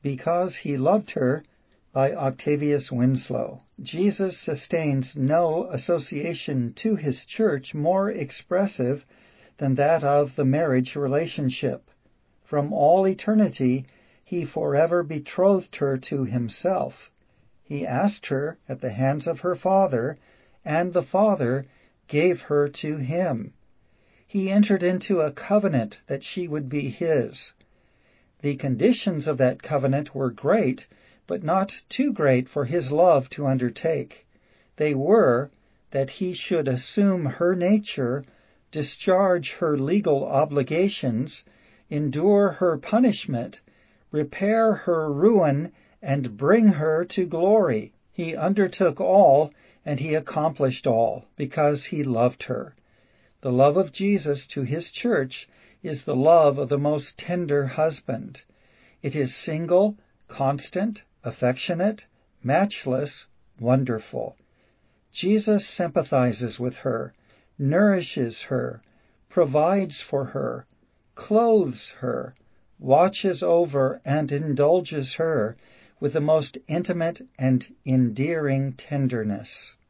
Because He Loved Her by Octavius Winslow. Jesus sustains no association to His church more expressive than that of the marriage relationship. From all eternity, He forever betrothed her to Himself. He asked her at the hands of her Father, and the Father gave her to Him. He entered into a covenant that she would be His. The conditions of that covenant were great, but not too great for His love to undertake. They were that He should assume her nature, discharge her legal obligations, endure her punishment, repair her ruin, and bring her to glory. He undertook all, and He accomplished all, because He loved her. The love of Jesus to His church is the love of the most tender husband. It is single, constant, affectionate, matchless, wonderful. Jesus sympathizes with her, nourishes her, provides for her, clothes her, watches over and indulges her with the most intimate and endearing tenderness.